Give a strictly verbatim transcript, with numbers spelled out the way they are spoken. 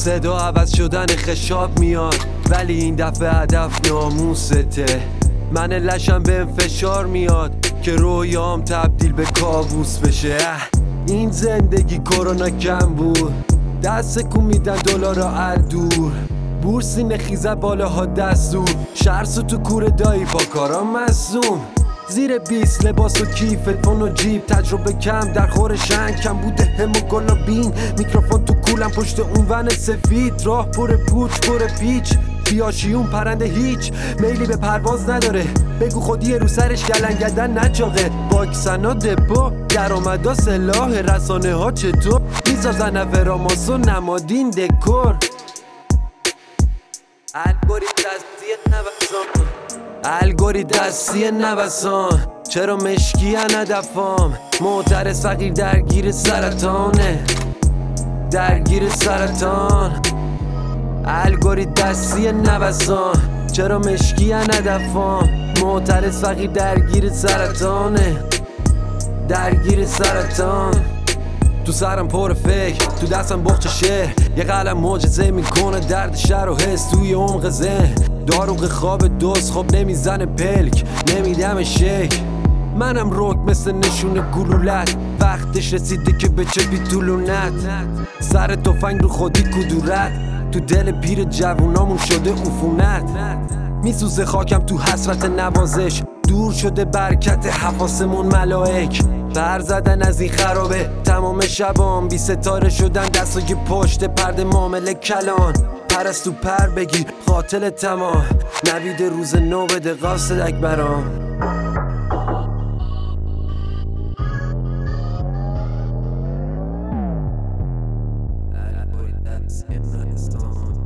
صدا عوض شدن خشاب میاد، ولی این دفعه هدف ناموسته. من لشم به فشار میاد که رویام تبدیل به کابوس بشه. این زندگی کرونا کم بود، دست کن میدن دلار را دور. بورسی نخیزه بالاها دستور، شرس و تو کوره دایی با کارام مصوم. زیر بیست لباس و کیف تون و جیب، تجربه کم در خور شنگ، کم بوده هم و گلابین. میکروفون تو کولم پشت اون ون سفید، راه پر پوچ پر پیچ، بیاشیون پرنده هیچ میلی به پرواز نداره. بگو خودی رو سرش گلنگدن نچاقه، واکسنا دپو درآمدا سلاح، رسانه ها چطور میسازن افراماس و نمادین دکور. الگوریتم دستی نوسان، الگوریتم دستی نوسان، چرا مشکی هدفام؟ معترض فقیر درگیر سرطانه، درگیر سرطان. الگوریتم دستی نوسان، چرا مشکی هدفام؟ معترض فقیر درگیر سرطانه، درگیر سرطان. تو سرم پر فکر، تو دستم بخچه شهر، یه قلم معجزه میکنه درد شهر و حس توی عمق ذهن. داروغ خواب دوست خب نمیزنه پلک، نمیدم شک. منم روک مثل نشونه گلولت، وقتش رسیده که به چه بی طولونت. سر تفنگ رو خودی کدورت، تو دل پیر جوونامون شده عفونت. میسوزه خاکم تو حسرت نوازش، دور شده برکت حواسمون ملائک. بر زدن از این خرابه تمام شبام، بی ستاره شدن دستای پشت پرده معامله کلان. پرستو پر بگیر قاتل تمام، نوید روز نو بده قاصد اکبرام.